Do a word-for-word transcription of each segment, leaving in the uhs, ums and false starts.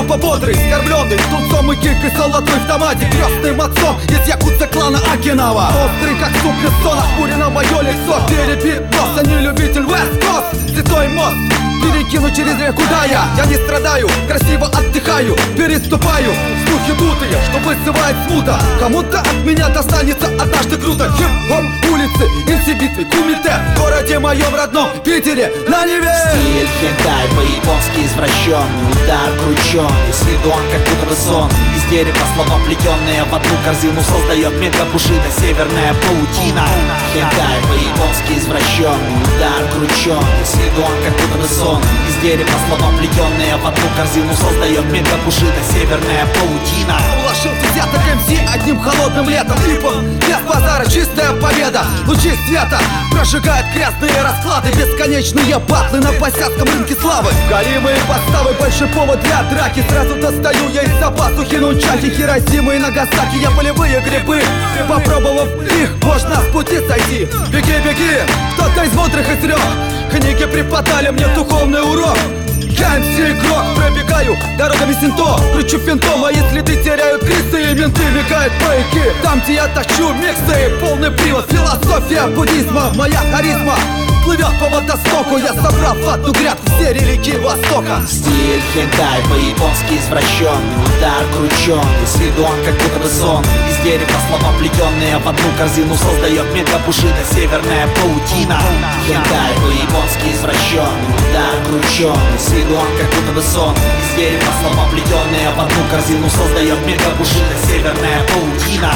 тупо бодрый, скормленный тунцом и кикой золотой в томате. Крестным отцом из якутца клана Окинава. Острый как суп Бессона, шпури на мое лицо. Перебит нос, а не любитель West Coast. Святой мост перекину через реку, да я Я не страдаю, красиво отдыхаю. Переступаю слухи дутые, что вызывает смута. Кому-то от меня достанется однажды круто. Хип-хоп, улицы, инси-битвы, кумите. В городе моем родном Питере, на Неве. Стиль хентай, по-японски извращенный. Удар крученый, с виду он как будто бы сон. Из дерева слова плетенные в одну корзину создает мегапушида, северная паутина. Хентай, по-японски извращенный. Удар крученый, с виду он как будто бы сон. Из дерева слова плетенные в одну корзину создает мегапушида, северная паутина. Уложил десяток эм си одним холодным летом. Клипом без базара, чистая победа. Лучи света прожигают грязные расклады. Бесконечные батлы на посядском рынке славы. Галимые подставы, большой повод для драки. Сразу достаю я из запасу хинунчаки. Хиросимы и Нагасаки, я полевые грибы. Попробовав их, можно с пути сойти. Беги, беги, кто-то из мудрых изрек. Книги преподали мне духовный урок. Я эм си игрок, пробегаю дорогами синто. Кручу финтом, мои следы теряют крисы. И менты мигают байки. Там, где я тащу миксы, полный привод. Философия буддизма, моя харизма плывет по водостоку. Я собрал в одну грядку все религии Востока. Стиль хентай, по-японски извращенный. Удар крученый, с виду он как будто бы сон. Из дерева слова плетенные в одну корзину создает мегапушида, северная паутина. Хентай, по-японски извращенный. Удар крученый, с виду он как будто бы сон. Из дерева слова плетенные в одну корзину создает мегапушида, северная паутина.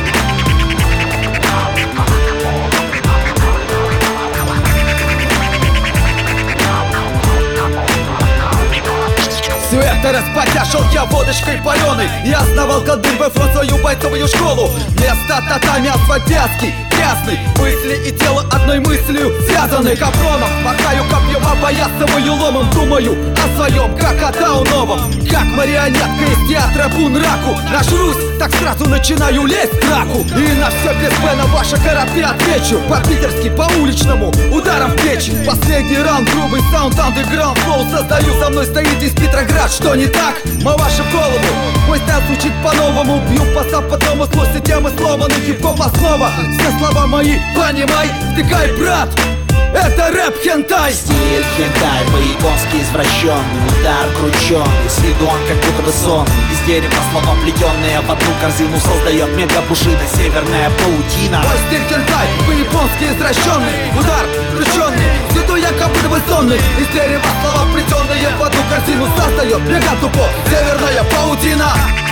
Все это распотяшил я водочкой паленой. Я основал колдырь во фронт свою бойцовую школу. Вместо татами асфальт вязкий, грязный. Мысли и тело одной мыслью связаны. Капроном махаю копьем, опоясываю ломом. Думаю о своем, как о Тау новом. Как марионетка из театра Бунраку. Нажрусь, так сразу начинаю лезть в драку. И на все без Б на ваши корабли отвечу. По-питерски, по-уличному, ударом в плечи. Последний раунд, грубый саунд, андеграунд флоу создаю, со мной стоит из Петроград. Что не так? Мы вашу голову. Мой стайл звучит по-новому. Бью по западному, слушай темы сломаны. Хип-хоп основа, все слова мои понимай. Втыкай, брат, это рэп хентай. Стиль хентай, по-японски извращенный. Удар крученый, с виду он как будто бы сон. Из дерева слова плетенные в одну корзину создает мегапушида, северная паутина. Мой стиль хентай, по-японски извращенный. Удар крученый, с виду я как будто бы сонный. Из дерева слова плетенные в одну корзину создает мегатупо, северная паутина.